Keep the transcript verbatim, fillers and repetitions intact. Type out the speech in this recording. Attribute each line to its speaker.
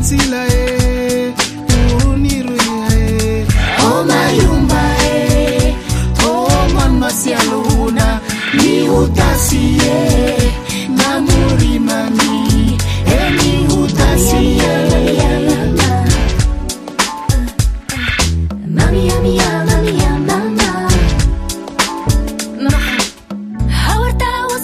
Speaker 1: Sila e, uniru e,
Speaker 2: o mayumba e, o man masialuna, ni utasi e.